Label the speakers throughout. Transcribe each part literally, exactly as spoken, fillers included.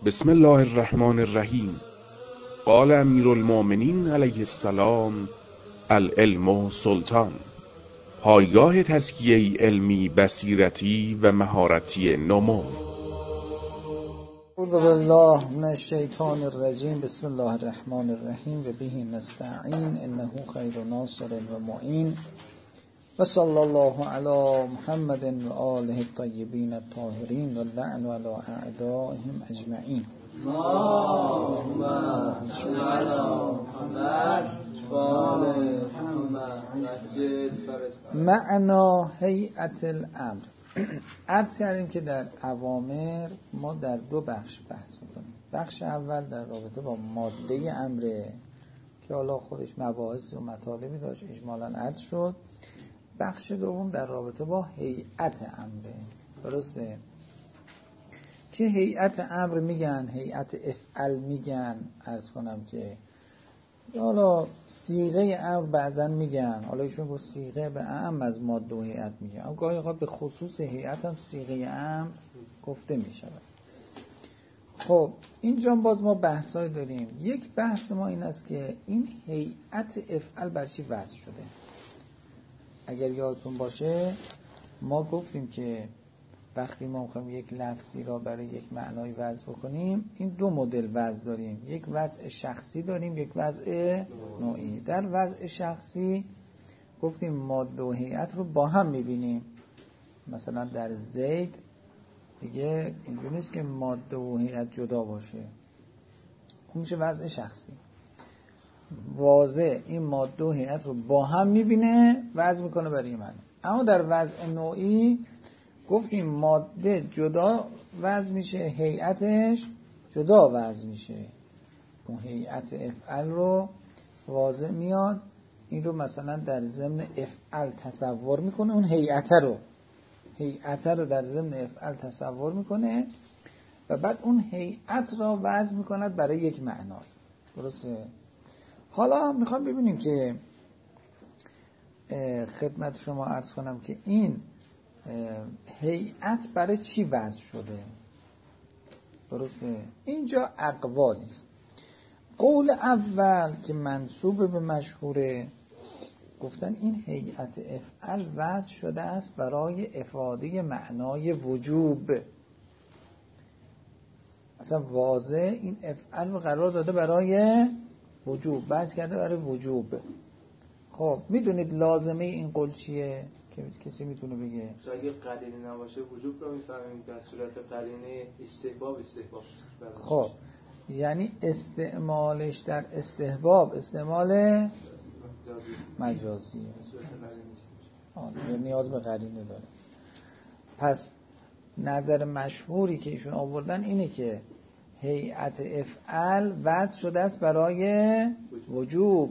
Speaker 1: بسم الله الرحمن الرحیم. قال امیر المؤمنین علیه السلام: العلم سلطان. پایگاه تزکیه علمی، بصیرتی و مهارتی نمو.
Speaker 2: اعوذ بالله من الشیطان الرجیم. بسم الله الرحمن الرحیم و به نستعین انه خیر ناصر و معین و صلی الله علی محمد و آله الطیبین الطاهرین و اللعن علی اعدائهم اجمعین.
Speaker 3: اللهم صل علی محمد و آل محمد.
Speaker 2: معنا هیئت الامر. عرض کردیم که در اوامر ما در دو بخش بحث میکنیم. بخش اول در رابطه با ماده امره که حالا خودش مباحث و مطالبی داشت، اجمالاً عرض شد. بخش دوم در رابطه با هیئت امره. درسته که هیئت امر میگن، هیئت افعل میگن. عرض کنم که حالا صیغه امر بعضن میگن، حالا ایشون گفت صیغه به اعم از ماده و هیئت میگن، اما گاهی اوقات به خصوص هیئت هم صیغه امر گفته میشه. خب اینجا باز ما بحثای داریم. یک بحث ما این است که این هیئت افعل بر چی وضع شده. اگر یادتون باشه ما گفتیم که وقتی ما میخوایم یک لفظی را برای یک معنای وضع بکنیم، این دو مدل وضع داریم. یک وضع شخصی داریم، یک وضع نوعی. در وضع شخصی گفتیم ماده و هیئت رو با هم میبینیم. مثلا در زید دیگه اینجوری نیست که ماده و هیئت جدا باشه، اون میشه وضع شخصی. واضح این ماده و هیئت رو با هم میبینه، وضع میکنه برای من. اما در وضع نوعی گفتیم ماده جدا وضع میشه، هیئتش جدا وضع میشه. اون هیئت افعل رو واضح میاد، این رو مثلا در ضمن افعل تصور میکنه، اون هیئت رو هیئت رو در ضمن افعل تصور میکنه و بعد اون هیئت را وضع میکند برای یک معنای. درسته؟ حالا میخوام ببینیم که خدمت شما عرض کنم که این هیئت برای چی وضع شده. درسته؟ اینجا اقوالی است. قول اول که منسوب به مشهوره، گفتن این هیئت افعل وضع شده است برای افاده معنای وجوب. اصلا واضح این افعل رو قرار داده برای وجوب، بحث کرده برای وجوب. خب میدونید لازمه این قول چیه که کسی میتونه بگه؟
Speaker 3: اگه قرینه نباشه وجوب رو میفهمیم، در صورت قرینه استحباب استحباب.
Speaker 2: خب یعنی استعمالش در استحباب استعمال مجازی، نیاز به قرینه داره. پس نظر مشهوری که ایشون آوردن اینه که هیئت افعل وضع شده است برای وجوب.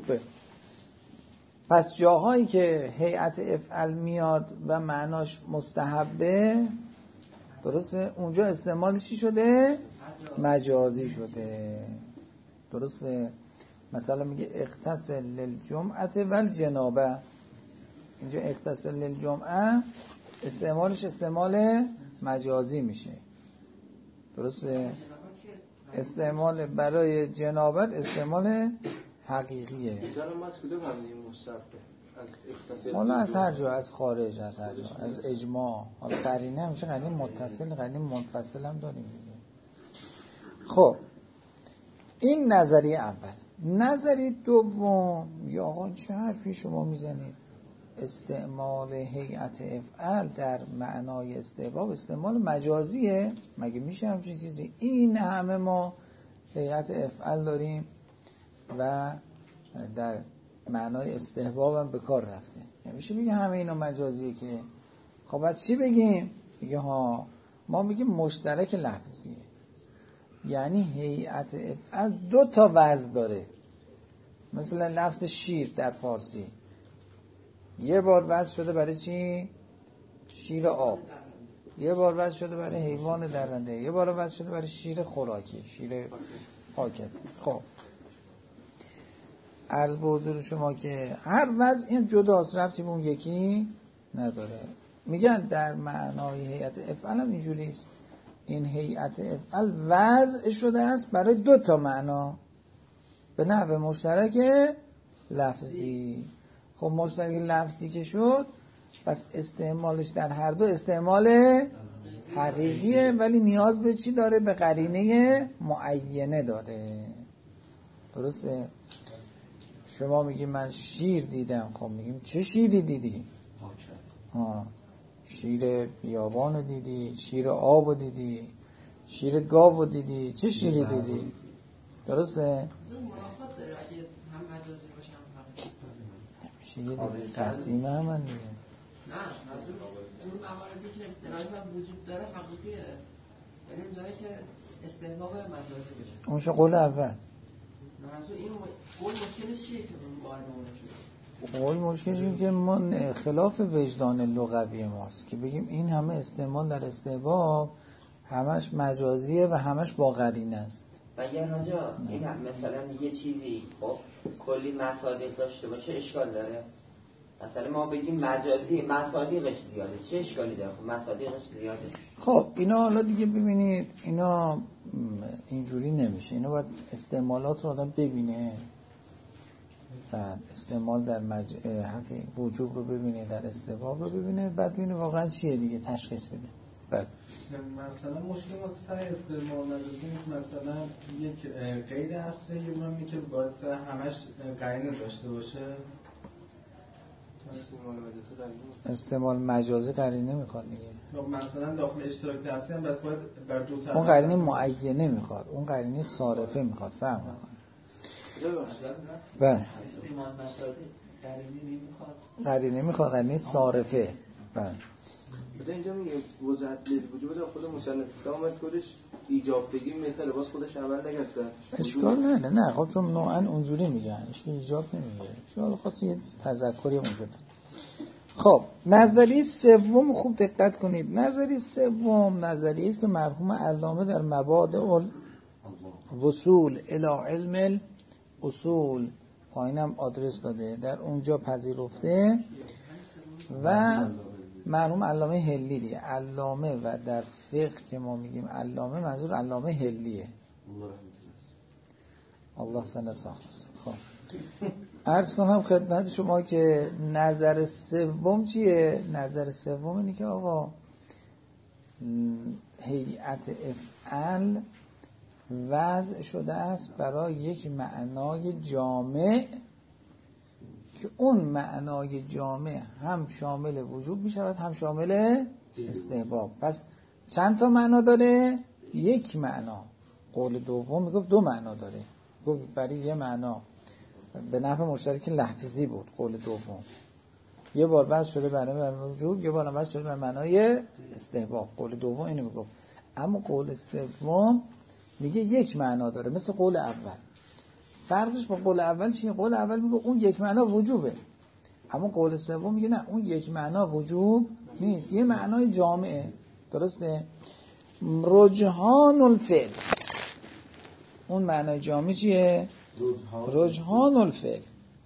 Speaker 2: پس جاهایی که هیئت افعل میاد و معناش مستحبه، درسته، اونجا استعمالش چی شده؟ مجازی شده. درسته؟ مثلا میگه اغتسل للجمعه والجنابه، اینجا اغتسل للجمعه استعمالش استعمال مجازی میشه. درسته؟ استعمال برای جنابت استعمال حقیقیه. حالا از هر جا، از خارج، از هر جا، از اجماع. حالا قرینه همیشه قرینه متصل، قرینه منفصل هم داریم. خب این نظریه اول. نظریه دوم، یا آقا چه حرفی شما میزنید؟ استعمال هیئت افعل در معنای استحباب استعمال مجازیه؟ مگه میشه همچین چیزی؟ این همه ما هیئت افعل داریم و در معنای استحباب هم به کار رفته. نمیشه بگه همه اینا مجازیه که. خب بعد چی بگیم؟ بگه ها ما بگیم مشترک لفظیه. یعنی هیئت افعل دو تا وضع داره. مثلا لفظ شیر در فارسی یه بار وضع شده برای چی؟ شیر آب. یه بار وضع شده برای حیوان درنده. یه بار وضع شده برای شیر خوراکی، شیر پاکت. خب عرض به حضور شما که هر وضع این جداست، ربطی به اون یکی نداره. میگن در معنای هیئت افعل هم اینجوری است. این هیئت افعل وضع شده است برای دو تا معنا به نحو مشترک لفظی. خب مشترک لفظی که شد پس استعمالش در هر دو استعمال حقیقیه، ولی نیاز به چی داره؟ به قرینه معینه داره. درسته؟ شما میگی من شیر دیدم، خب میگیم چه شیری دیدی؟ ها، شیر بیابانو دیدی، شیر آبو دیدی، شیر گاوو دیدی، چه شیری دیدی؟ درسته؟ میشه یه تقسیمه هم من دیگه.
Speaker 4: نه منظور اون مواردی که درایف وجود داره حقیقیه، یعنی اون جایی که استحقاق مجازی بشه.
Speaker 2: اونشه قول اول.
Speaker 4: نه منظور این قول مشکلش چیه که اون وارد اون شده؟
Speaker 2: قول مشکلش اینه که ما خلاف وجدان لغوی ماست که بگیم این همه استعمال در استحباب همش مجازیه و همش با قرینه است.
Speaker 5: و یا ناجا این هم مثلا یه چیزی خب کلی مصادیق داشته باشه اشکال داره؟ مثلا ما بگیم مجازی مصادیقش زیاده، چه اشکالی داره؟ خب مصادیقش زیاده.
Speaker 2: خب اینا حالا دیگه ببینید اینا اینجوری نمیشه، اینا باید استعمالات رو آدم ببینه، بعد استعمال در مج... حقی وجوب رو ببینه، در استحباب رو ببینه، بعد ببینه واقعا چیه دیگه تشخیص بده. بعد
Speaker 6: مثلا مشکل واسه سر استعمال مجازی که مثلا یک قید اصلی یه اونمی که باید سر همش قرینه داشته باشه.
Speaker 2: استعمال مجازی قرینه میخواد دیگه.
Speaker 6: مثلا داخل اشتراک لفظی هم بس باید بر دو طرف
Speaker 2: اون قرینه معینه میخواد، اون قرینه صارفه میخواد، فرق میکنه. بله قرینه میخواد، قرینه صارفه. بله
Speaker 3: مثلا اینجا میگه وضعیت وجود بده خود مصنف اومد خودش ایجاب بگیم مثلا باز خودش عمل نکرد.
Speaker 2: اشکال نه نه خب چون نوعا اونجوری میگن اشکال ایجاب نمیگه، شما خاصی یه تذکری اونجوری. خب نظریه سوم خوب دقت کنید. نظریه سوم نظریه است که مرحوم علامه در مبادئ الوصول الی علم الاصول پایینم آدرس داده، در اونجا پذیرفته و مرحوم علامه هلی دیگه. علامه و در فقه که ما میگیم علامه منظور علامه هلیه. الله سنه ساخت. خب عرض کنم خدمت شما که نظر سوم چیه؟ نظر سوم اینه که آقا هیئت افعل وضع شده است برای یک معنای جامع که اون معنای جامع هم شامل وجوب می شود هم شامل استحباب. پس چند تا معنا داره؟ یک معنا. قول دوم میگفت دو معنا داره، گفت برای یه معنا به نحو مشترک لفظی بود قول دوم، یه بار وضع شده برای وجوب، یه بار وضع شده برای معنای استحباب. قول دوم اینو میگفت. اما قول سوم میگه یک معنا داره مثل قول اول. فرقش با قول اول چیه؟ قول اول میگه اون یک معنا وجوبه، اما قول سوم میگه نه اون یک معنا وجوب نیست، یه معنای جامعه. درسته؟ رجحان الفعل، اون معنای جامع چیه؟ رجحان الفعل.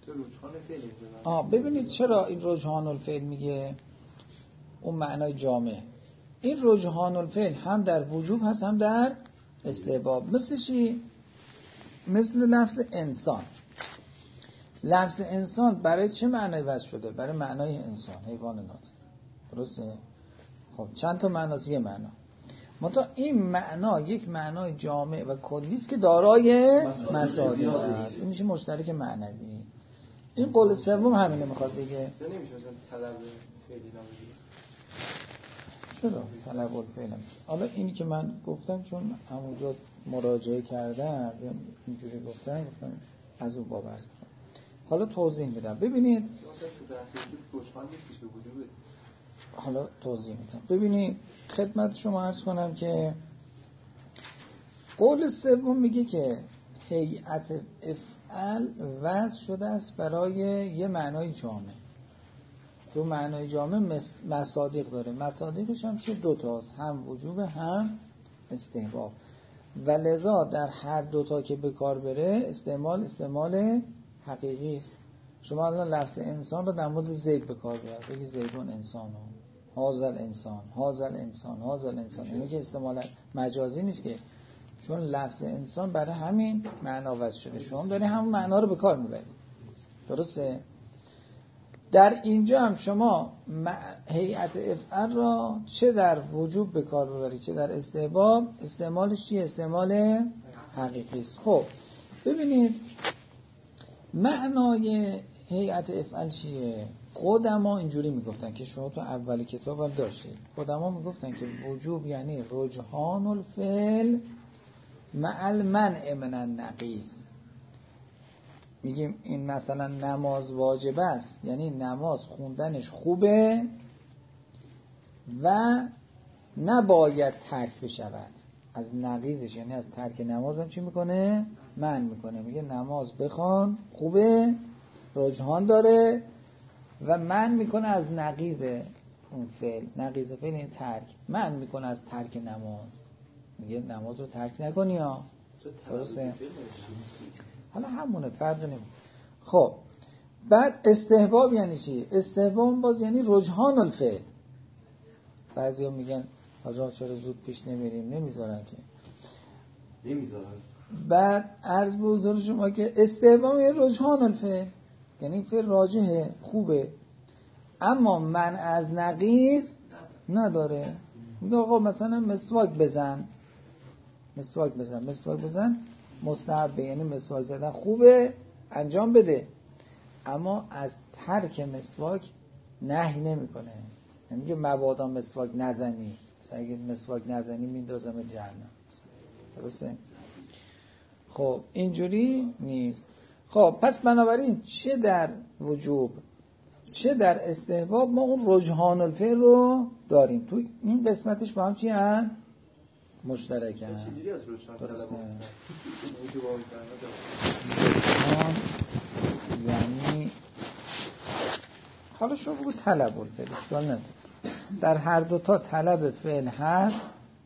Speaker 2: آه ببینید چرا این رجحان الفعل میگه اون معنای جامع. این رجحان الفعل هم در وجوب هست هم در استحباب. مثل چی؟ مثل لفظ انسان. لفظ انسان برای چه معنای وضع شده؟ برای معنای انسان، حیوان ناطق. درسته؟ خب چند تا معناست؟ یه معنا. منتها این معنا یک معنای جامع و کلی است که دارای مصادیق است. این میشه مشترک معنوی. این قول سوم همینه میخواد بگه.
Speaker 3: نمیشه مثلا طلب فعلی نمیشه.
Speaker 2: چرا طلب الفعل؟ حالا اینی که من گفتم چون همونجا مراجعه کردم اینجوری گفتم گفتم از اون باب عرض کنم. حالا توضیح میدم. ببینید حالا توضیح میدم. ببینید خدمت شما عرض کنم که قول سوم میگه که هیئت افعل وضع شده است برای یه معنای جامع. تو معنای جامع مصادیق داره. مصادیقش هم چه دوتاست، هم وجوب هم استحباب، و لذا در هر دوتا که به کار بره استعمال استعمال حقیقی است. شما الان لفظ انسان رو در مورد زید به کار بیار، بگی زیدون انسانو، هازل انسان هازل انسان هازل انسان، یعنی که استعمال مجازی نیست که، چون لفظ انسان برای همین معنا وضع شده، شما داری همون معنا رو به کار میبری. درسته؟ در اینجا هم شما هیئت افعل را چه در وجوب به کار ببری چه در استحباب، استعمالش چیه؟ استعمال حقیقی است. خب ببینید معنای هیئت افعل چیه؟ قدما اینجوری میگفتن که شما تو اول کتاب هم داشتید، قدما میگفتن که وجوب یعنی رجحان الفعل مع المنع من النقیض. میگیم این مثلا نماز واجب است، یعنی نماز خوندنش خوبه و نباید ترک بشود. از نقیضش یعنی از ترک نماز هم چی میکنه؟ منع میکنه. میگه نماز بخوان خوبه، رجحان داره و منع میکنه از نقیض اون فعل. نقیض فعل این ترک، منع میکنه از ترک نماز. میگه نماز رو ترک نکنی ها. درسته؟ حالا همونه، فرق نمیکنه. خب بعد استحباب یعنی چی؟ استحباب باز یعنی رجحان الفعل. بعضیا میگن آجا چرا زود پیش نمیریم؟ نمیذارن که
Speaker 3: نمیذارن. بعد
Speaker 2: عرض به حضور شما که استحباب یعنی رجحان الفعل، یعنی فعل راجحه خوبه اما من از نقیض نداره. میگه آقا مثلا مسواک بزن، مسواک بزن مسواک بزن مستحبه، یعنی مسواک زدن خوبه، انجام بده، اما از ترک مسواک نهی نمیکنه. نمیگه مبادا مسواک نزنی، مثلا اگه مسواک نزنی میندازم جهنم. درسته؟ خب اینجوری نیست. خب پس بنابراین چه در وجوب چه در استحباب ما اون رجحان الفعل رو داریم. تو این قسمتش با هم چی هست؟ مشترک هست.
Speaker 3: چجوری از رجحان طلب
Speaker 2: یعنی حالا شما بگو طلب الفعل، اشکال نداره. در هر دو تا طلب فعل هست،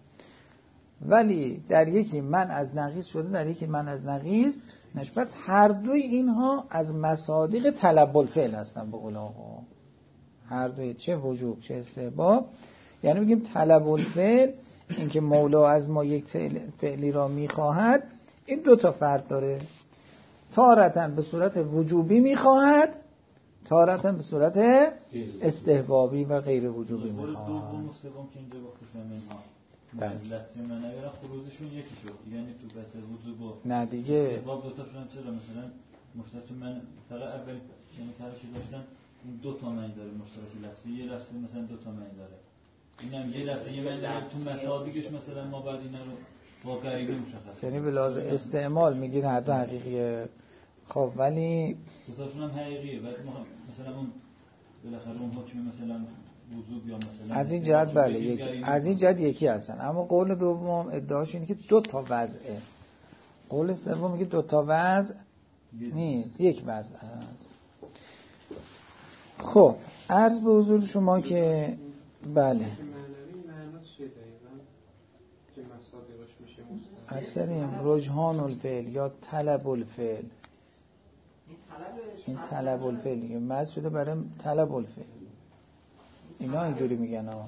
Speaker 2: ولی در یکی من از نقیض شده، در یکی من از نقیض نش. پس هر دوی اینها از مصادیق طلب الفعل هستن به قول آقا. هر دوی چه وجوب چه استحباب. یعنی میگیم طلب الفعل، این که مولا از ما یک فعلی را میخواهد، این دو تا فرق داره. تارةً به صورت وجوبی میخواهد، تارةً به صورت استحبابی و غیر وجوبی میخواهد.
Speaker 7: دوم و سوم که اینجا گفتم اینها لفظی من نگرن خروجشون یکی شد، یعنی تو بحث وجوب و
Speaker 2: نه دیگه
Speaker 7: استحباب دو تاشون چرا مثلا مشترک من فقط اول یعنی طرفی داشتن این دو تا معنی داره مشترک لفظی، یه لفظی مثلا دو تا معنی داره. اینم یه لفظی یه معنی داره تو مصادیقش مثلا ما بعد اینا رو با قریبه مشخص،
Speaker 2: یعنی به لحاظ استعمال میگید هر دو حقیقیه. خب ولی
Speaker 7: دو تاشون هم حقیقیه. بعد ما مثلا اون بالاخره اون حکم مثلا وجوب یا مثلا
Speaker 2: از این جهت بله یکی، از این جهت یکی هستن. اما قول دوم ادعاش اینه که دو تا وضعه. قول سوم میگه دو تا وضع نیست، یک وضع هست. خب عرض به حضور شما که بله عرض کردیم رجحان الفعل یا طلب الفعل، این طلب الفعل دیگه مز شده برای طلب الفعل. اینا اینجوری میگن ها.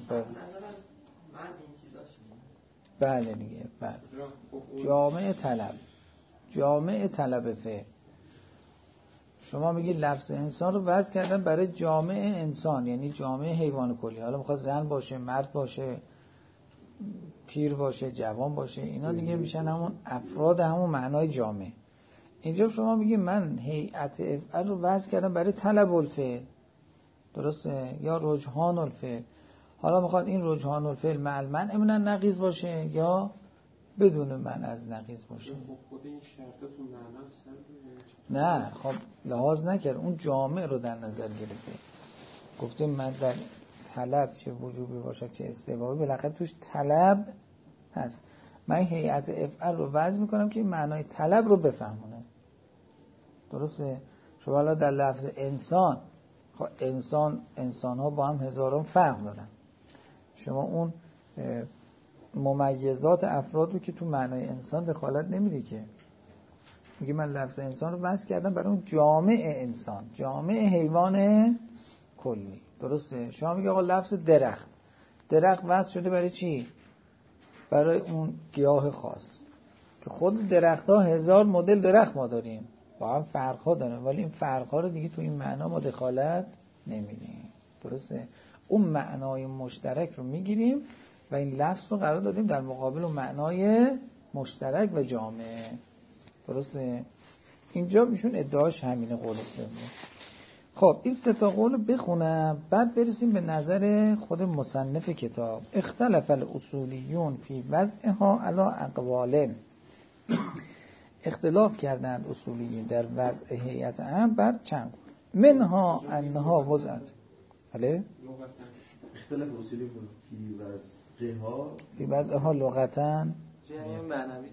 Speaker 2: بله دیگه بله. جامع طلب، جامع طلب فعل. شما میگید لفظ انسان رو وضع کردن برای جامع انسان، یعنی جامع حیوان کلی. حالا میخواد زن باشه، مرد باشه، پیر باشه، جوان باشه، اینا دیگه میشن همون افراد همون معنای جامع. اینجا شما میگید من هیئت افعل رو وضع کردم برای طلب الفعل، درسته؟ یا رجحان الفعل. حالا میخواد این رجحان الفعل مع المنع من النقیض باشه یا بدون من از نقیض باشه.
Speaker 3: خود این شرطاتون
Speaker 2: معنا نه خب لحاظ نکرد، اون جامع رو در نظر گرفته. گفتیم من در طلب چه وجوبی باشه چه استحبابی بالاخره توش طلب هست. من هیئت افعل رو وضع میکنم که معنای طلب رو بفهمونه. درسته؟ شما حالا در لفظ انسان، خب انسان انسان ها با هم هزاران فرق دارن. شما اون ممیزات افراد رو که تو معنای انسان دخالت نمیده که. میگه من لفظ انسان رو وضع کردم برای اون جامع انسان، جامع حیوان کلی. درسته؟ شما میگه آقا لفظ درخت، درخت وضع شده برای چی؟ برای اون گیاه خاص که خود درخت ها هزار مدل درخت ما داریم با هم فرق ها داره، ولی این فرق ها رو دیگه تو این معنا ما دخالت نمیدیم. درسته؟ اون معنای مشترک رو میگیریم و این لفظ رو قرار دادیم در مقابل اون معنای مشترک و جامع. درسته؟ اینجا میشون ادعاش همینه قول سوم. خب این سه تا قول رو بخونم بعد برسیم به نظر خود مصنف کتاب. اختلف الاصولیون فی وضعها علی اقوال. اختلاف کردند اصولیین در وضع هیئت عام بر چند قول. منها انها وضعت بله
Speaker 3: اختلاف اصولی فی وضعها
Speaker 2: فی وضعها لغتاً
Speaker 3: معنوی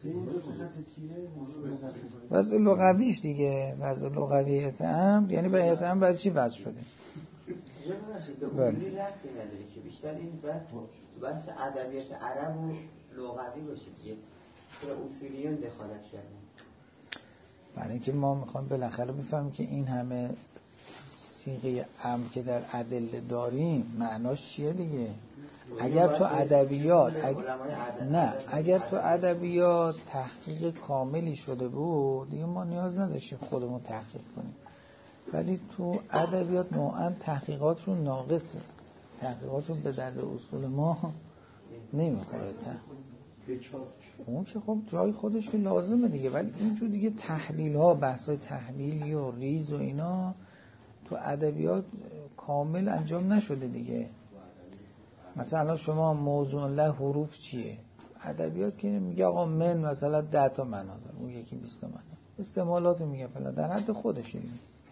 Speaker 2: وضع لغویش دیگه، وضع لغویت امر یعنی به هیئت امر بعد چی وضع شده؟
Speaker 5: به اصولی ربطی نداره که بیشتر این بحث ادبیات عرب و لغوی باشه دیگه، چرا اصولیون دخالت کردن؟
Speaker 2: برای اینکه ما میخوام بالاخره بفهمیم که این همه صیغه امر که در ادله داریم معناش چیه دیگه. اگر تو ادبیات اگر... نه اگر تو ادبیات تحقیق کاملی شده بود دیگه ما نیاز نداشتیم خودمون تحقیق کنیم، ولی تو ادبیات نوعا تحقیقاتشون ناقصه، تحقیقاتشون به درد اصول ما نمیخوره. اون که خب جای خودش که لازمه دیگه، ولی اینجور دیگه تحلیل ها، بحث های تحلیلی و ریز و اینا تو ادبیات کامل انجام نشده دیگه. مثلا شما موضوع له حروف چیه؟ ادبیات که میگه آقا من مثلا ده تا معنا داره، اون یکی بیست تا معنا، استعمالات میگه فلان در حد خودشه.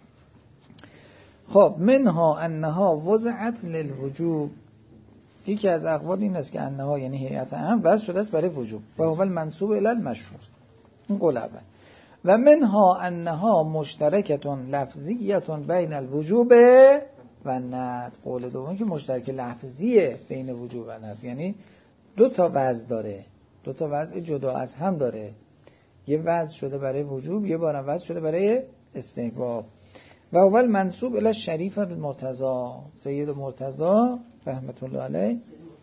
Speaker 2: خب منها انها وضعت للوجوب، یکی از اقوال این است که انها یعنی هیئت عام وضع شده است برای وجوب و اول منسوب الی المشهور، این قول اول. و منها انها مشترکتون لفظیتون بین الوجوب و ند، قول دوم که مشترک لفظیه بین وجوب و ند، یعنی دو تا وضع داره، دو تا وضع جدا از هم داره، یه وضع شده برای وجوب، یه بار وضع شده برای استحباب. و اول منسوب الی شریف المرتضی، سید مرتضی رحمت الله علیه،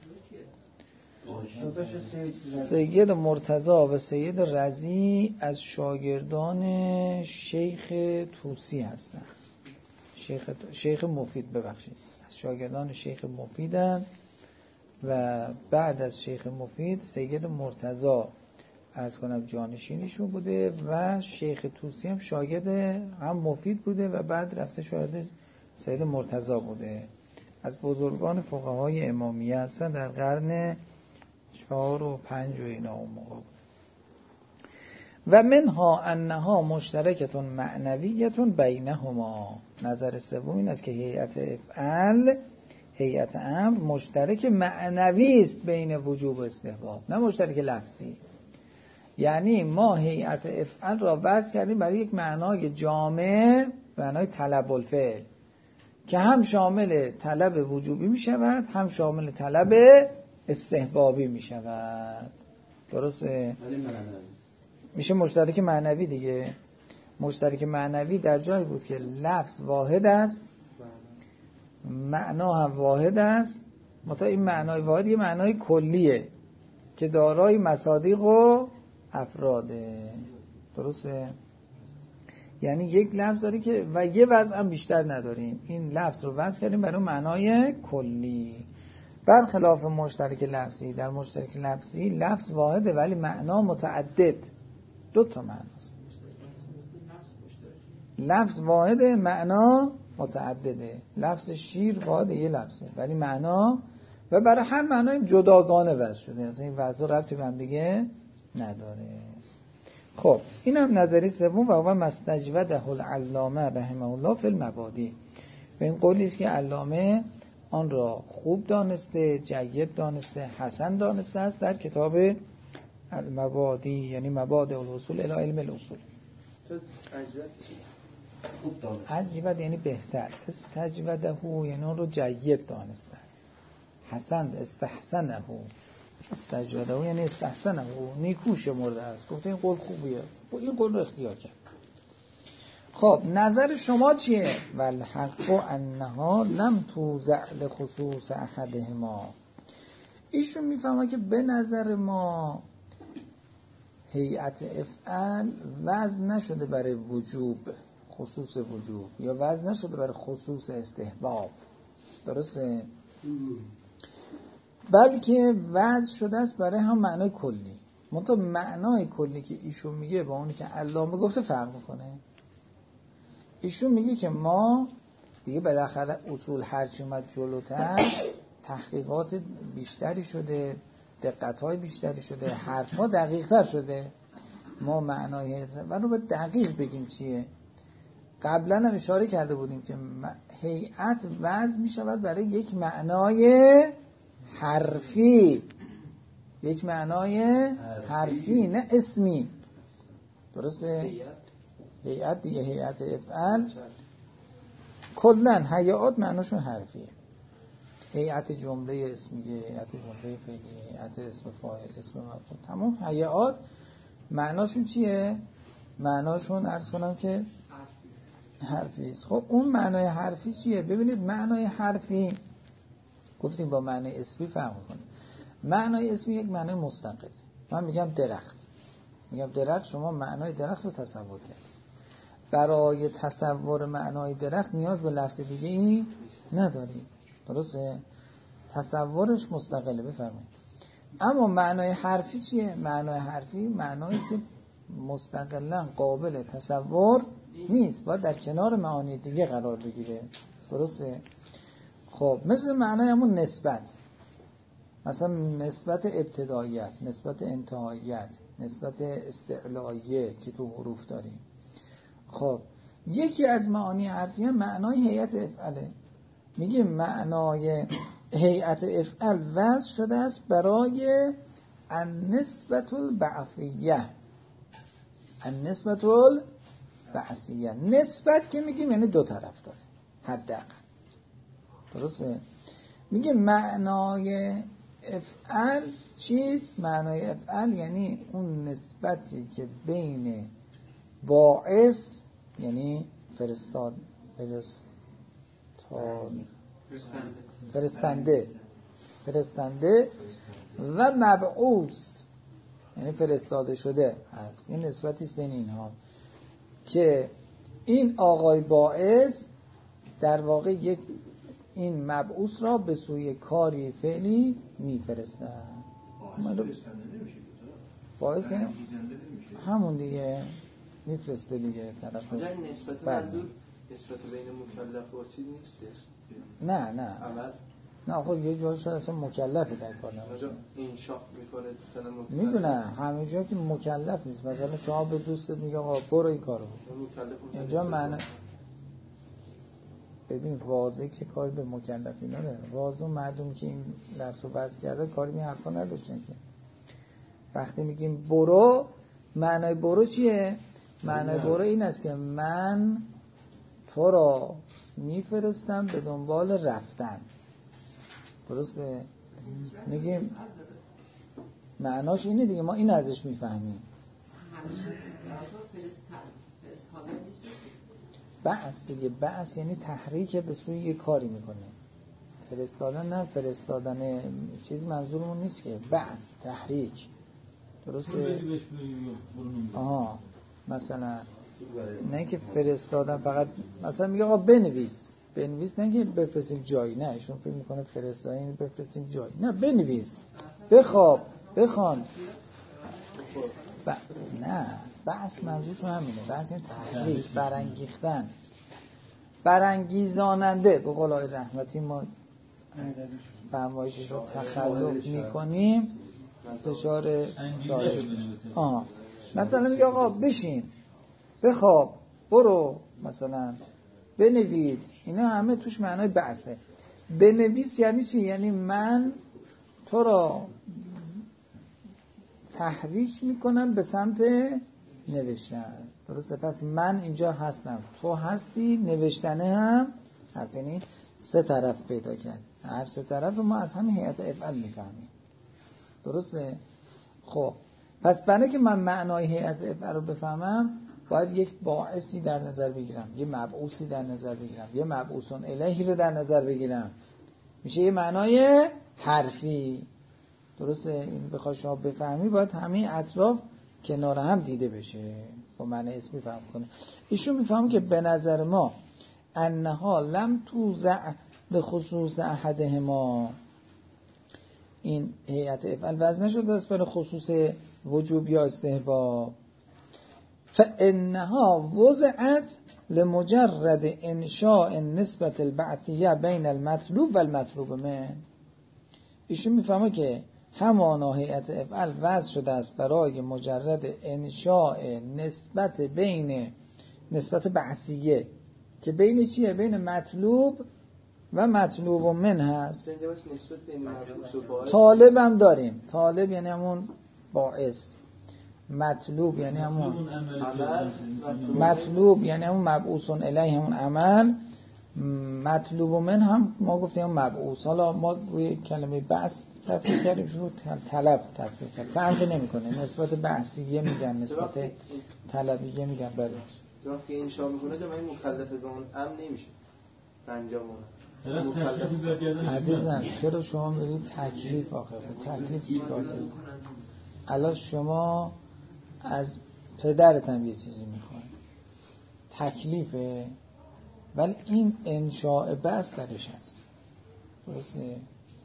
Speaker 2: سید مرتضی و سید رضی از شاگردان شیخ طوسی هستند. شیخ شیخ مفید ببخشید از شاگردان شیخ مفیدن و بعد از شیخ مفید سید مرتضی از کنم جانشینشون بوده و شیخ طوسی هم شاگرد هم مفید بوده و بعد رفته شاگرد سید مرتضی بوده. از بزرگان فقهای امامیه هستن، در قرن چهار و پنج و اینا اون موقع بود. و منها انها مشترکتون معنویتون بینهما، نظر سوم این است که هیئت افعال هیئت امر مشترک معنوی است بین وجوب و استحباب، نه مشترک لفظی. یعنی ما هیئت افعال را وضع کردیم برای یک معنای جامع، معنای طلب الفعل که هم شامل طلب وجوبی می شود هم شامل طلب استحبابی می شود. درسته؟ میشه مشترک معنوی دیگه. مشترک معنوی در جایی بود که لفظ واحد است، معنا هم واحد است، متا این معنای واحد یه معنای کلیه که دارای مصادیق و افراده. درسته؟ یعنی یک لفظ داری که و یه وضع هم بیشتر نداریم، این لفظ رو وضع کردیم برای معنای کلی. برخلاف مشترک لفظی، در مشترک لفظی لفظ واحده ولی معنا متعدد، دو تا معناست. لفظ واحده معنا متعدده، لفظ شیر واحده یه لفظه ولی معنا و برای هر معنای جداگانه وضع شده، اصلا این وضع ربطی به هم دیگه نداره. خب این هم نظری سوم و اول مستجوده العلامه رحمه الله فی المبادی، و این قولی است که علامه آن را خوب دانسته، جید دانسته، حسن دانسته است در کتاب المبادی، یعنی مبادئ الاصول الی علم الاصول.
Speaker 3: خوب دانسته،
Speaker 2: عجیبت یعنی بهتر، استجوده یعنی آن را جید دانسته است، حسن استحسنه، استجوده یعنی استحسنه نیکو شمرده است، گفته این قول خوبیه، این قول رو اختیار کرد. خب خب نظر شما چیه؟ والحق انها لم توزع لخصوص احدهما. ایشون میفهمه که به نظر ما هیئت افعال وزن نشده برای وجوب، خصوص وجوب، یا وزن نشده برای خصوص استحباب، درسته؟ بلکه وزن شده است برای هم معنای کلی. منتها معنای کلی که ایشون میگه با اونی که علامه گفته فرق میکنه. ایشون میگه که ما دیگه بالاخره اصول هرچی اومد جلوتر تحقیقات بیشتری شده، دقت‌های بیشتری شده، حرف‌ها دقیق‌تر شده، ما معنای و رو به دقیق بگیم چیه. قبلا هم اشاره کرده بودیم که هیئت وضع می‌شود برای یک معنای حرفی، یک معنای حرفی نه اسمی، درسته؟ هیئت دیگه هیئت افعال کلن هیئات معناشون حرفیه. هیئت جمله اسمیه، هیئت جمله فعلیه، هیئت اسم فاعل، اسم مفعول، تمام هیئات معناشون چیه؟ معناشون عرض کنم که حرفی است. خب اون معنای حرفی چیه؟ ببینید معنای حرفی گفتیم با معنای اسمی فرق می‌کنه. معنای اسمی یک معنای مستقله. من میگم درخت، میگم درخت، شما معنای درخت رو تصور کنید. برای تصور معنای درخت نیاز به لفظ دیگه ای نداری، درسته؟ تصورش مستقله. بفرمایید. اما معنای حرفی چیه؟ معنای حرفی معنایی است که مستقلا قابل تصور نیست، باید در کنار معانی دیگه قرار بگیره، درسته؟ خب مثل معنای همون نسبت، مثلا نسبت ابتداییت، نسبت انتهاییت، نسبت استعلاییه که تو حروف داریم. خب یکی از معانی حرفی هم معنای هیئت افعاله. میگه معنای هیئت افعال وضع شده است برای النسبة البعثیه. النسبة البعثیه، نسبت که میگیم یعنی دو طرف داره حداقل، درسته؟ میگه معنای افعال چیست؟ معنای افعال یعنی اون نسبتی که بین باعث یعنی فرستاد فرستاد فرستنده فرستنده و مبعوث یعنی فرستاده شده هست. این نسبتی است بین اینها که این آقای باعث در واقع یک این مبعوث را به سوی کاری فعلی میفرستد. باعث یعنی همون دیگه میفرسته دیگه طرف.
Speaker 3: نسبت منظور نسبت بین مکلف و چیز نیستش؟
Speaker 2: نه نه
Speaker 3: عمل
Speaker 2: نه خب یه جایی شاید اصلا مکلفی در کار نباشه.
Speaker 3: انشاء میکنه مثلا مکلف
Speaker 2: میدونه همه جا که مکلف نیست. مثلا شما به دوستت میگه آقا برو این کارو بکن، اینجا معنی ببین واضحه که کاری به مکلفی نداره. واضح مردم که این لفظو بس کرده کاری این حرفا نداشتن که. وقتی میگیم برو، معنای برو چیه؟ معنای برو این است که من تو را میفرستم به دنبال رفتن، درسته؟ میگیم معناش اینه دیگه، ما این ازش میفهمیم. بعث دیگه، بعث یعنی تحریک به سوی یه کاری میکنه. فرستادن نه فرستادن چیز منظورمون نیست که، بعث تحریک، درسته؟ آها مثلا نه که فرستادن فقط مثلا میگه آقا بنویس، بنویس نه که بفرستیم جایی، نه ایشون فکر میکنه فرستادن یعنی بفرستیم جایی، نه بنویس، بخواب، بخوان ب... نه بحث منظورشون همینه. بحث این تحریک، برانگیختن، برانگیزاننده. به قول آقای رحمتی ما فرمایشش رو تخلف میکنیم فشار شارع. آه مثلا میگه آقا بشین، بخواب، برو، مثلا بنویس، اینا همه توش معنای بحثه. بنویس یعنی چی؟ یعنی من تو را تحریک میکنم به سمت نوشتن، درسته؟ پس من اینجا هستم، تو هستی، نوشتنه هم هست، یعنی سه طرف پیدا کرد. هر سه طرف رو ما از همین هیئت افعال میفهمیم، درسته؟ خب پس برای که من معنای هیئت افعال رو بفهمم باید یک باعثی در نظر بگیرم، یه مبعوثی در نظر بگیرم، یه مبعوثون الیهی رو در نظر بگیرم، میشه یه معنای حرفی. درسته؟ این بخوای شما بفهمی باید همه اطراف کنار هم دیده بشه با معنی اسمی فهم کنه. ایشون میفهمه که به نظر ما انها لم توزع لخصوص احدهما، این هیئت افعال وضع نشده است برای خصوص وجوب یا استحباب، فانها وضعت لمجرد انشاء نسبت البعثیه بین المطلوب و المطلوب منه. ایشون میفهمه که همانا هیئت افعال وضع شده است برای مجرد انشاء نسبت بین نسبت بعثیه که بین چیه؟ بین مطلوب و مطلوب من هست. طالب هم داریم، طالب یعنی همون باعث، مطلوب یعنی همون مطلوب یعنی همون مبعوث الیه همون عمل، مطلوب من هم ما گفتیم مبعوث. حالا ما روی کلمه بعث تطبیق کردیم، رو طلب تطبیق کردیم، فرقی نمیکنه، نسبت بعثیه میگن نسبت طلبیه میگن. بله
Speaker 3: وقتی انشاء میکنه که من مکلف به اون امر نمیشه انجام اون.
Speaker 2: عزیزم چرا شما میرید تکلیف؟ آخه تکلیف چی کار داره؟ الان شما از پدرت هم یه چیزی میخوای، تکلیفه، ولی این انشاء بس درش هست. درسته؟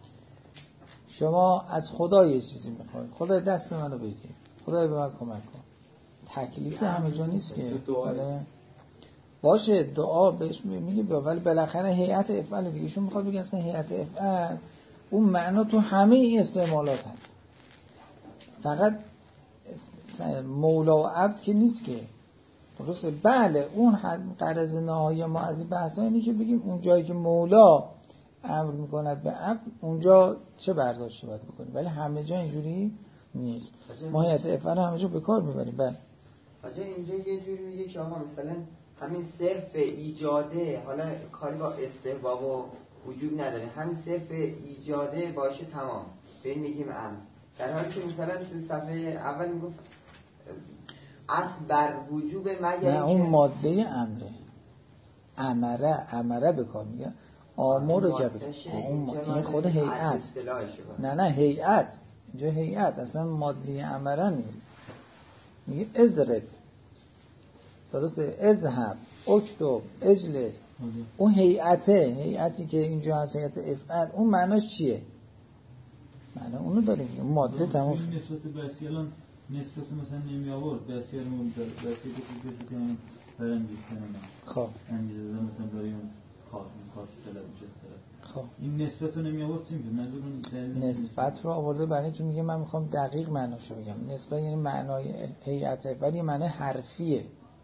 Speaker 2: شما از خدا یه چیزی میخوای، خدا دست منو بگیر، خدای به من کمک کن. تکلیف همه جا نیست که. بله باشه دعا بهش میگی، ولی بالاخره هیئت افعال دیگه. ایشون میخواد بگه اصلا هیئت افعال اون معنا تو همه این استعمالات هست، فقط مولا و عبد که نیست که. درسته؟ بله اون غرض نهایی ما از این بحث ها اینه که بگیم اون جایی که مولا امر میکند به عبد اونجا چه برداشتی باید بکنیم، ولی همه جا اینجوری نیست. ما هیئت افعال همه جا به کار میبریم. بله
Speaker 5: آجا اینجا یه جوری میگه که آقا مثلا همین صرف ایجاده، حالا کاری با استحباب و وجوب نداره، همین صرف ایجاده باشه تمام، به این میگیم امر. در حالی که مثلا تو صفحه اول میگفت اصل بر وجوب مگر
Speaker 2: نه اون ماده امره، امره امره به کار میگه، آمر رو که این خود هیئت. نه نه هیئت اینجا هیئت اصلا ماده امره نیست، میگه اضرب. درسته؟ اذهب، اکتب، اجلس. اون هیئته، هیئتی که اینجا هست هیئت افعال، اون معناش چیه؟ معنی اونو داریم ماده تموم شد.
Speaker 7: نسبت بسی الان نسبت مثلا نمی آورد بسی رو مونده بسی که چیزی که من برنگیز کنم
Speaker 2: خب
Speaker 7: انگیزه دادم مثلا برای اون کار اون کار که طلب میشه است.
Speaker 2: خب
Speaker 7: این نسبت رو نمی آورد چی میگه؟ منظور
Speaker 2: نسبت رو آورده برای اینکه میگه من میخوام دقیق معناشو بگم. نسبت یعنی معنای هیئت، ولی معنی حرفیه.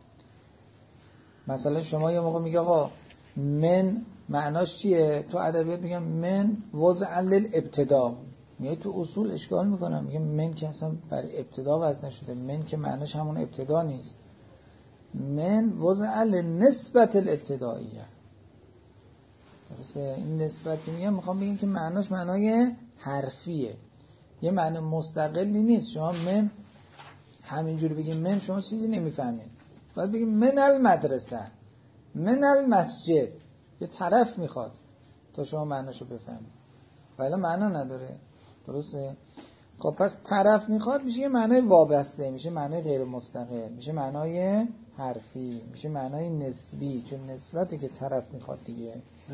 Speaker 2: مثلا شما یه موقع میگه آقا من معناش چیه؟ تو ادبیات میگم من وضع للابتدا، میگه تو اصول اشکال میکنم، میگه من که اصلا برای ابتدا وضع نشده، من که معناش همون ابتدا نیست، من وضع لنسبت الابتدائیه. درسته؟ این نسبت که میگم میخوام بگم که معناش معنای حرفیه، یه معنی مستقلی نیست. شما من همینجوری بگیم من شما چیزی نمیفهمید، باید بگیم من المدرسه، من المسجد، یه طرف میخواد تا شما معناشو بفهمید، ولی معنا نداره. درسته؟ خب پس طرف میخواد میشه یه معنای وابسته، میشه معنای غیر مستقل، میشه معنای حرفی، میشه معنای نسبی، چون نسبتی که طرف میخواد دیگه.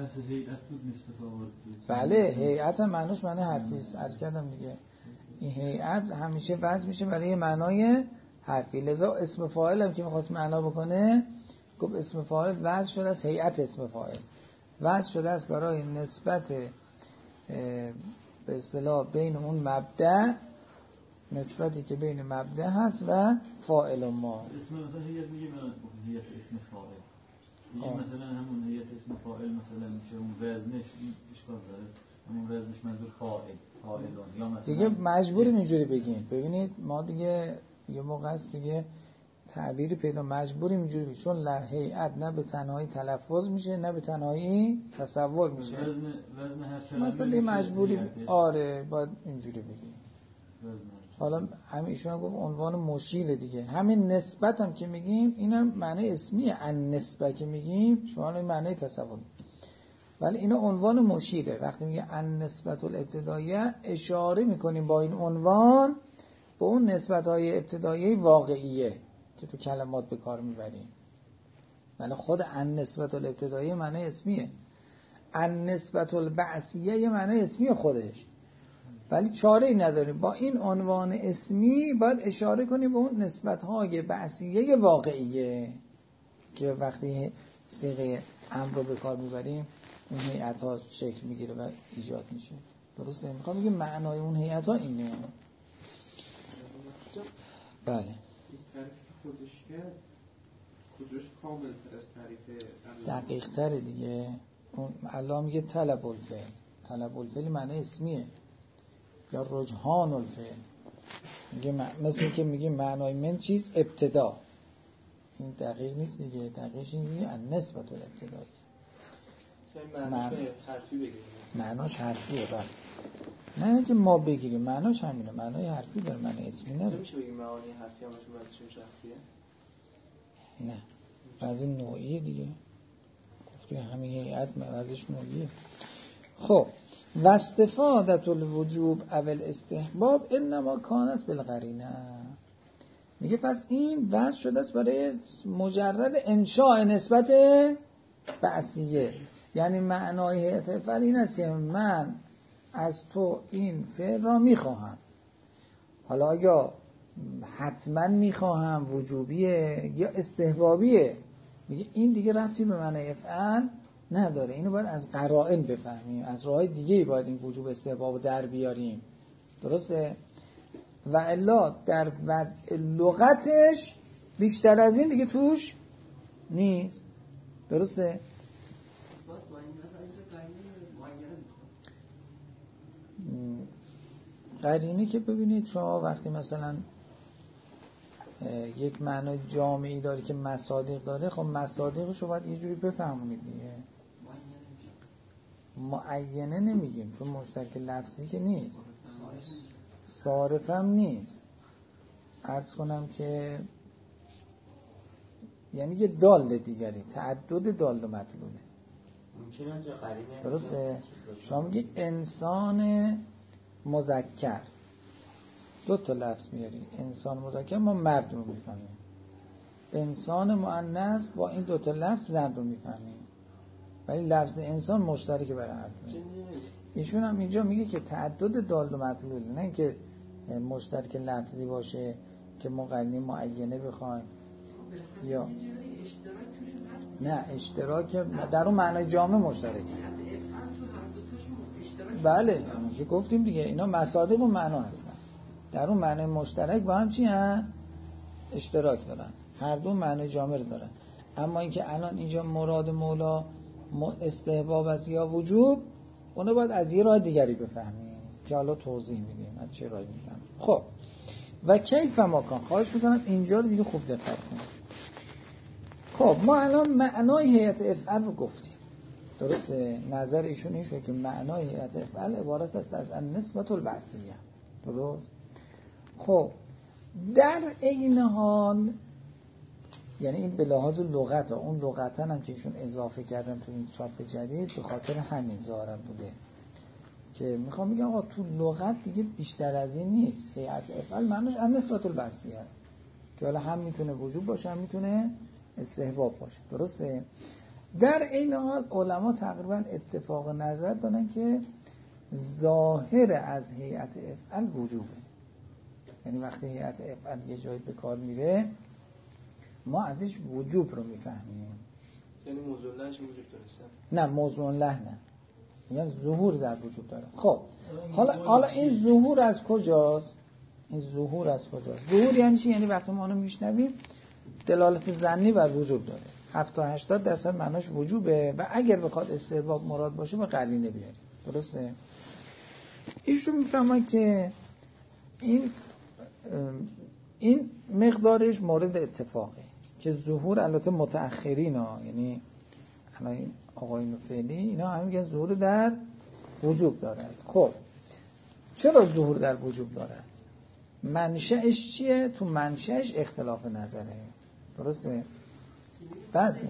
Speaker 2: بله هیئت هم معناش معنای حرفی است، عرض کردم دیگه. این هیئت همیشه وضع میشه برای معنای حرفی، لذا اسم فاعل هم که میخواست معنا بکنه گفت اسم فاعل وضع شده است، هیئت اسم فاعل وضع شده است برای نسبت به اصطلاح بین اون مبدأ، نسبتی که بین مبدأ هست و فاعل ما.
Speaker 7: اسم مثلا هیئت میگه من هیئت اسم فاعل میگه مثلا همون هیئت اسم فاعل مثلا میشه اون وزنش اشکال داره، همون وزنش منظور فاعل فاعلون یا مثلا
Speaker 2: دیگه مجبوریم اینجوری بگیم. ببینید ما دیگه یه موقع است دیگه تعبیری پیدا مجبوریم اینجوری بگیم، چون هیئت نه به تنهایی تلفظ میشه نه به تنهایی تصور میشه.
Speaker 7: وزن وزن هر کلمه
Speaker 2: مثلا دیگه مجبوریم آره باید اینجوری بگیم. حالا همین ایشون گفت عنوان مشیل دیگه. همین نسبت هم که میگیم اینم معنی اسمیه. ان نسبت که میگیم شما این معنی تصور، ولی اینا عنوان مشیره. وقتی میگه ان نسبت الابتداییه اشاره میکنیم با این عنوان به اون نسبت‌های ابتدایی واقعیه که تو کلمات به کار میبریم. ولی خود ان نسبت الابتدایی معنی اسمیه. ان نسبت البعثیه یه معنی اسمی خودش، ولی چاره ای نداریم. با این عنوان اسمی باید اشاره کنیم به اون نسبت‌های بعثیه واقعیه که وقتی صیغه امر رو به کار میبریم اون هیئت‌ها شکل میگیره و ایجاد میشه. درسته؟ میخوام بگم معنای اون هیئت‌ها اینه. بله.
Speaker 8: این تعریف که خودش کرد کجاش کامل تر از تعریف
Speaker 2: دقیق تره دیگه. اون الله میگه طلب الفعل. طلب الفعل معنی اسمیه، یا رجحان الفعل. میگه مثل که میگه معنای من چیز ابتدا. این دقیق نیست دیگه. دقیقش این میگه ان نسبت الابتدایی.
Speaker 3: معناش حرفی بگیریم.
Speaker 2: معناش حرفیه. بله. نه اینکه ما بگیریم، معناش همینه. معنای حرفی داره، معنی اسمی نداره.
Speaker 3: میشه بگیم معانی حرفی همشون بعضیشون شخصیه؟
Speaker 2: نه، بعضی نوعیه دیگه. گفتیم همین هیئت بعضیش نوعیه. خب و استفادت الوجوب اول استحباب انما کانت بالقرینه. میگه پس این وضع شده است برای مجرد انشاء نسبت بعثیه. یعنی معنای هیئت افعال این است که من از تو این فعل را میخواهم. حالا یا حتما میخواهم، وجوبیه یا استحبابیه، میگه این دیگه ربطی به معنی افعال نداره. اینو باید از قرائن بفهمیم، از راههای دیگه باید این وجوب استحباب در بیاریم. درسته؟ و الا در وضع لغتش بیشتر از این دیگه توش نیست. درسته؟ قرینه که ببینید شما وقتی مثلا یک معنای جامعی داره که مصادیق داره، خب مصادیقش رو باید یه جوری بفهمونید دیگه. معینه نمیگیم چون مشترک لفظی که نیست، صارف هم نیست. عرض کنم که یعنی یه دال دیگری، تعدد دال و مدلوله. درسته؟ شما میگی انسان مذکر، دو تا لفظ میاری. انسان مذکر ما مرد رو میفهمیم، انسان مؤنث با این دو تا لفظ زن رو میفهمیم، ولی لفظ انسان مشترک برای هر دو. ایشون هم اینجا میگه که تعدد دال و مدلول، نه اینکه مشترک لفظی باشه که ما قرینه معینه بخوایم یا نه اشتراک در اون معنای جامع مشترک. بله که گفتیم دیگه اینا مصادیق و معنا هستن، در اون معنای مشترک با هم چی هستن؟ اشتراک دارن، هر دو معنای جامع رو دارن. اما اینکه الان اینجا مراد مولا استحباب است یا وجوب، اونو باید از یه راه دیگری بفهمیم که حالا توضیح میدیم از چه راهی میفهمیم. خب و کیف مکان، خواهش میکنم اینجا رو دیگه خوب دقت کنید. خب ما الان معنای هیئت افعال رو گفتیم. درسته؟ نظر ایشون این شده که معنای هیئت افعال عبارت است از النسبة البعثیه. درست؟ خب در این حال یعنی این به لحاظ لغت ها، اون لغتن هم که ایشون اضافه کردن تو این چاپ جدید به خاطر همین ظاهرم بوده که میخوام بگم آقا تو لغت دیگه بیشتر از این نیست. هیئت افعال معنیش النسبة البعثیه است که حالا هم میتونه وجوب باشه هم میتونه استحباب باشه. درسته؟ در این حال علما تقریبا اتفاق نظر دارن که ظاهر از هیئت افعال وجوبه. یعنی وقتی هیئت افعال یه جایی به کار میره ما ازش وجوب رو میفهمیم.
Speaker 3: یعنی موضوع لهش وجود دارستن؟
Speaker 2: نه موضوع له نه، یعنی ظهور در وجود داره. خب حالا حالا این ظهور از کجاست؟ این ظهور از کجاست؟ ظهور یعنی چی؟ یعنی وقتی ما اونو میشنویم دلالت ظنی بر وجوب داره. هفتاد تا هشتاد درصد معناش وجوبه و اگر بخواد استحباب مراد باشه با قرینه بیاریم. درسته؟ ایشون میفهمه که این این مقدارش مورد اتفاقه که ظهور البته متأخرین ها، یعنی الان این آقایون فعلی اینا هم میگن ظهور در وجوب داره. خب چرا ظهور در وجوب داره؟ منشأش چیه؟ تو منشأش اختلاف نظره. درسته؟ بعضی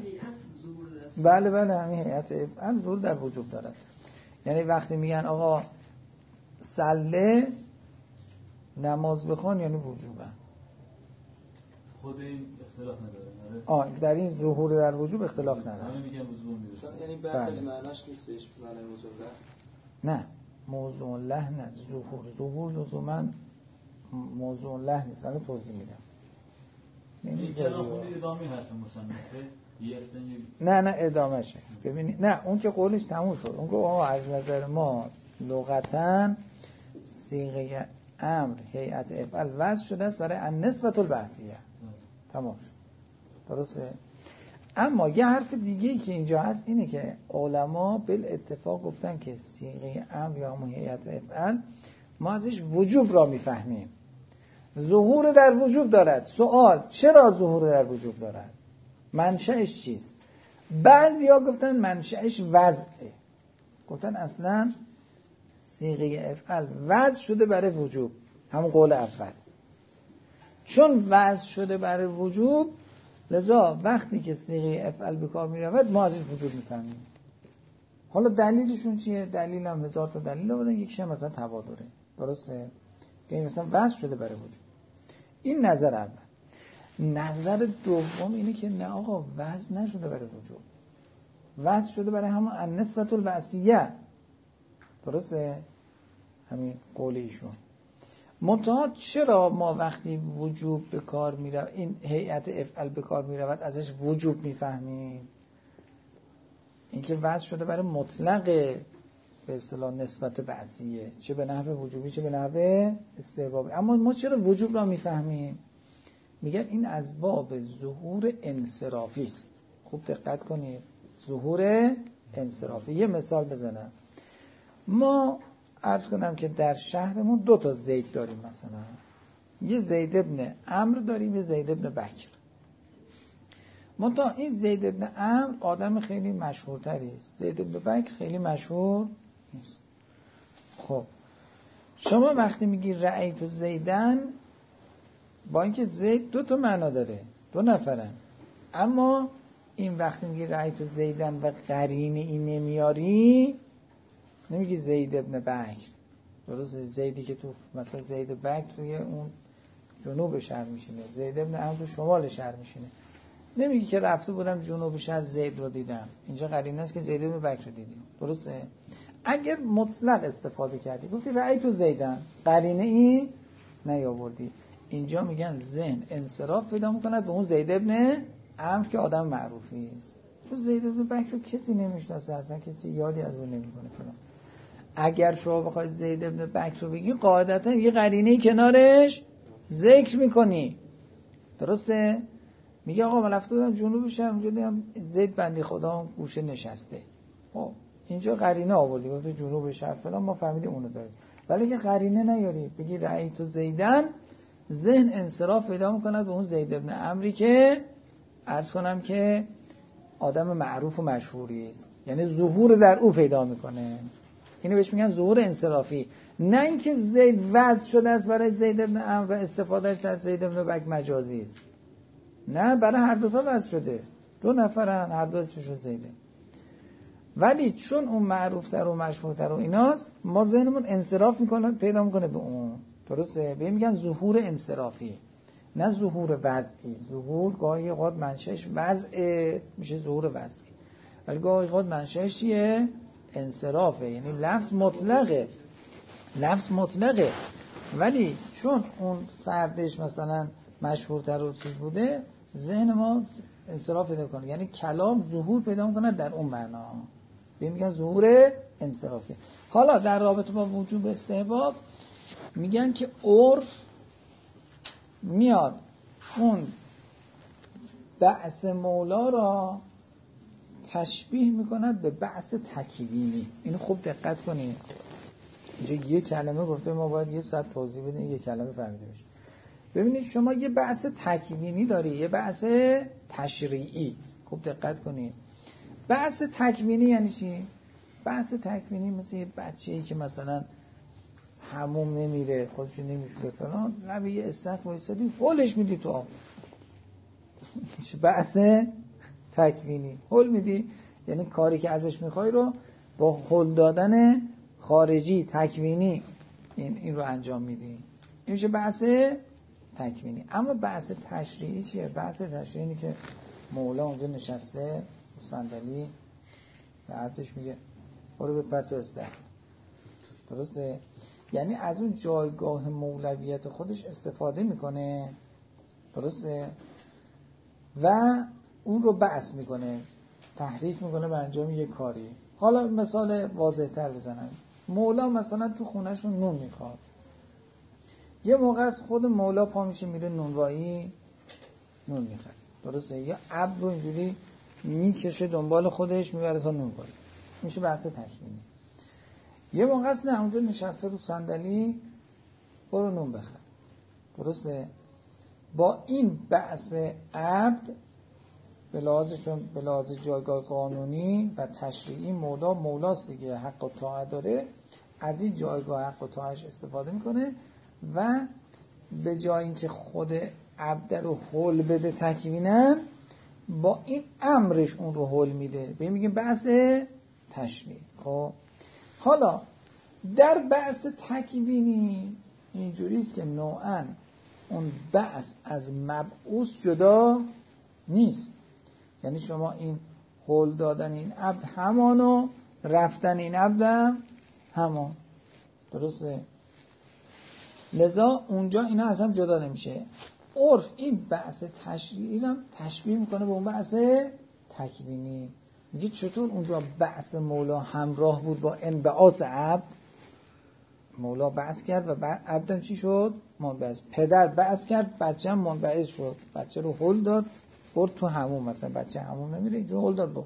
Speaker 2: بله بله همین هیئت افعال ظهور در وجوب دارد. یعنی وقتی میگن آقا صله نماز بخوان یعنی وجوبه.
Speaker 7: خود این اختلاف نداره.
Speaker 2: آه در این ظهور در وجوب اختلاف نداره.
Speaker 7: همه میگن وجوب میشه.
Speaker 3: یعنی بحث معناش نیستش معنی موضوع له.
Speaker 2: نه موضوع له نه ظهور ظهور لزوما موضوع له نیست. الان توضیح میدم.
Speaker 7: این کلام خود ادامه حرف مصنفه
Speaker 2: نه نه ادامهشه. ببینید نه اون که قولش تموم شد. اون که آقا از نظر ما لغتاً صیغه امر هیئت افعال وضع شده است برای النسبة البحثیه. تمام شد. درسته؟ اما یه حرف دیگه‌ای که اینجا هست اینه که علما بالاتفاق گفتن که صیغه امر یا همون هیئت افعال ما ازش وجوب را میفهمیم. ظهور در وجوب دارد. سوال چرا ظهور در وجوب دارد؟ منشأش چیست؟ بعضیا گفتن منشأش وضعه. گفتن اصلا صیغه افعال وضع شده برای وجوب. همون قول اول. چون وضع شده برای وجوب لذا وقتی که صیغه افعال به کار می رود ما ازش وجوب میفهمیم. حالا دلیلشون چیه؟ دلیل هم هزار تا دلیل آوردن. یکیش هم مثلا توادره. درسته؟ که این مثلا وضع شده برای وجوب. این نظر اول. نظر دوم اینه که نه آقا وضع نشده برای وجوب. وضع شده برای همون النسبة البعثیه. درسته؟ همین قول ایشون. منتها چرا ما وقتی وجوب به کار می رود این هیئت افعال به کار می رود ازش وجوب می فهمیم؟ اینکه وضع شده برای مطلق به اصطلاح نسبت بعضیه، چه به نحو وجوبی چه به نحو استحبابی. اما ما چرا وجوب را می فهمیم؟ میگن این از باب ظهور انصرافی است. خوب دقت کنید. ظهور انصرافی. یه مثال بزنم. ما عرض کنم که در شهرمون دو تا زید داریم. مثلا یه زید ابن عمرو داریم، یه زید ابن بکر. منتها این زید ابن عمرو آدم خیلی مشهورتری است، زید ابن بکر خیلی مشهور نیست. خب شما وقتی میگی رأیت زیدن، با اینکه زید دو تا معنا داره، دو نفرن، اما این وقتی میگی رأیت زیدن و قرینه این نمیاری، نمیگی زید ابن بکر. درسته؟ زیدی که تو مثلا زید بکر توی اون جنوب شهر میشینه، زید ابن عمرو تو شمال شهر میشینه. نمیگی که رفته بودم جنوب شهر زید رو دیدم، اینجا قرینه است که زید ابن بکر رو دیدیم. درسته؟ اگر مطلق استفاده کردی گفتی رأیت زیدن، قرینه ای نیاوردی، اینجا میگن ذهن انصراف پیدا میکند به اون زید ابن عمرو که آدم معروفی است. تو زید ابن بکر رو کسی نمیشناسه، اصلا کسی یادی از اون نمیکنه. اگر شما بخوای زید ابن بکر رو بگی قاعدتا یه قرینه‌ای کنارش ذکر میکنی. درسته؟ میگه آقا من رفته بودم جنوب شهر، اونجا دیدم زید بندی خدا گوشه نشسته. خب اینجا قرینه آوردی گفت جنوب شهر فلان، ما فهمیدیم اونو داره. ولی که قرینه نیاری بگی رأیت زیدن، ذهن انصراف پیدا میکند به اون زید ابن عمرو که عرض کنم که آدم معروف و مشهوری است، یعنی ظهور در او پیدا میکنه. اینو بهش میگن ظهور انصرافی. نه اینکه زید وضع شده است برای زید ابن عمرو و استفادهش از زید ابن بکر مجازی است. نه، برای هر دو تا وضع شده، دو نفرن، هر دو اسمشون زیده. ولی چون اون معروفتر و مشهورتر و ایناست، ما ذهنمون انصراف میکنه پیدا میکنه به اون. درسته؟ به این میگن ظهور انصرافی، نه ظهور وضعی. ظهور گاهی اوقات منشأش وضع میشه ظهور وضعی، ولی گاهی اوقات منشأش چیه؟ انصرافه. یعنی لفظ مطلقه، لفظ مطلقه، ولی چون اون فردش مثلا مشهورتر و چیز بوده، ذهن ما انصراف پیدا کنه، یعنی کلام ظهور پیدا میکنه در اون معنا. به میگن ظهور انصرافی. حالا در رابطه با وجوب استحباب میگن که عرف میاد اون بعث مولا را تشبیه میکند به بعث تکوینی. اینو خوب دقت کنید. اینجا یه کلمه گفته، ما باید یه ساعت توضیح بدیم یه کلمه فهمیده بشه. ببینید شما یه بحث تکوینی داری، یه بحث تشریعی. خوب دقت کنید. بحث تکوینی یعنی چی؟ بحث تکوینی مثل یه بچه‌ای که مثلا حموم نمیره، خودش نمیشوره فلان، لب یه استخر وایسادی هولش میدی تو آب. بحث تکوینی. هول میدی یعنی کاری که ازش میخوای رو با هول دادن خارجی تکوینی این این رو انجام میدی. این میشه بحث تکوینی. اما بحث تشریعی چیه؟ بحث تشریعی که مولا اونجا نشسته صندلی و عبدش میگه برو بپر تو استخر. درسته؟ یعنی از اون جایگاه مولویت خودش استفاده میکنه. درسته؟ و اون رو بحث میکنه، تحریک میکنه به انجام یک کاری. حالا مثال واضح تر بزنم. مولا مثلا تو خونهشون نون میخواد. یه موقع از خود مولا پا میشه میره نونوایی نون میخواد. درسته؟ یا عبد رو اینجوری میکشه دنبال خودش میبره تا نونوایی. میشه بحث تکوینی. یه موقع است نه اونجا نشسته رو صندلی برو نون بخر. درسته؟ با این بحث عبد به لحاظ چون به لحاظ جایگاه قانونی و تشریعی مولا مولاست دیگه، حق و طاعت داره، از این جایگاه حق و طاعتش استفاده میکنه و به جای اینکه خود عبد رو حل بده تکوینن، با این امرش اون رو حل میده. به این میگیم بحث تشریع. خب حالا در بحث تکوینی اینجوریست که نوعاً اون بحث از مبعوث جدا نیست. یعنی شما این حل دادن این عبد همانو رفتن این عبدم همان. درسته؟ لذا اونجا اینا از هم جدا نمیشه. عرف این بحث تشریعی هم تشبیه میکنه به اون بحث تکوینی. میگه چطور اونجا بحث مولا همراه بود با انبعاث عبد. مولا بحث کرد و عبدم چی شد؟ منبعث. پدر بحث کرد بچه هم منبعث شد. بچه رو حل داد برد تو حموم. مثلا بچه حموم نمیره اینجا حل داد برد.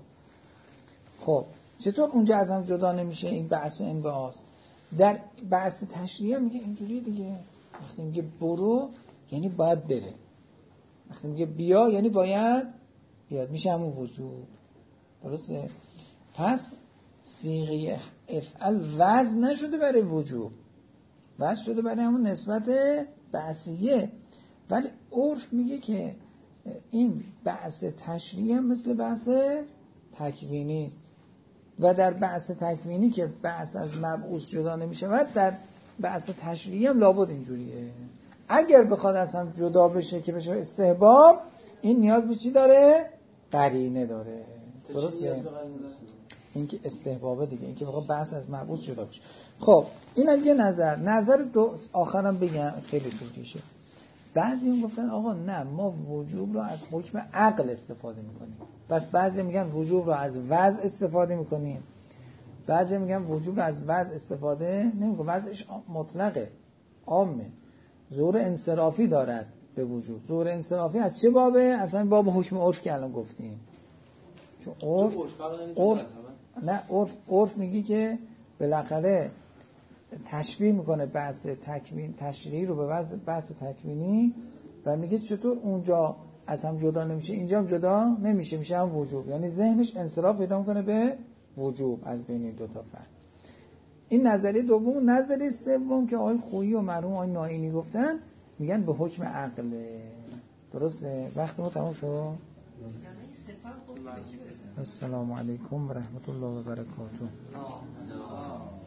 Speaker 2: خب چطور اونجا از هم جدا نمیشه این بحث و انبعاث؟ در بحث تشریعی میگه اینجوری دیگه. وقتی میگه برو یعنی باید بره، وقتی میگه بیا یعنی باید بیاد، میشه همون وجوب. درسته؟ پس صیغه افعل وزن نشده برای وجوب، وزن شده برای همون نسبت بحثیه. ولی عرف میگه که این بحث تشریعی هم مثل بحث تکوینی است و در بحث تکوینی که بحث از مبعوث جدا نمیشه و در بحث تشریعی هم لابد اینجوریه. اگر بخواد از هم جدا بشه که بشه استحباب، این نیاز به چی داره؟ قرینه داره. درسته؟ این که استحبابه دیگه، این که بخواد بحث از مبعوث جدا بشه. خب اینم یه نظر. نظر دو آخرم بگم خیلی طولشه. بعضی هم گفتن آقا نه، ما وجوب رو از حکم عقل استفاده میکنیم. پس بعضی میگن وجوب رو از وضع استفاده میکنیم، بعضی میگن وجوب رو از وضع استفاده نمیکنیم. وضعش مطلقه، عامه، ظهور انصرافی دارد به وجوب. ظهور انصرافی از چه بابه؟ اصلا باب حکم عرف که الان گفتیم. چون عرف عرف نه عرف عرف میگی که بالاخره تشبیه میکنه بحث تکوین تشریعی رو به بحث تکوینی و میگه چطور اونجا از هم جدا نمیشه اینجا هم جدا نمیشه، میشه هم وجوب. یعنی ذهنش انصراف پیدا میکنه به وجوب از بین این دو تا فرق. این نظریه دوم. نظریه سوم که آقای خویی و مرحوم آقای ناینی گفتن، میگن به حکم عقله. درسته؟ وقت ما تمام شد. السلام علیکم و رحمت الله و برکاته.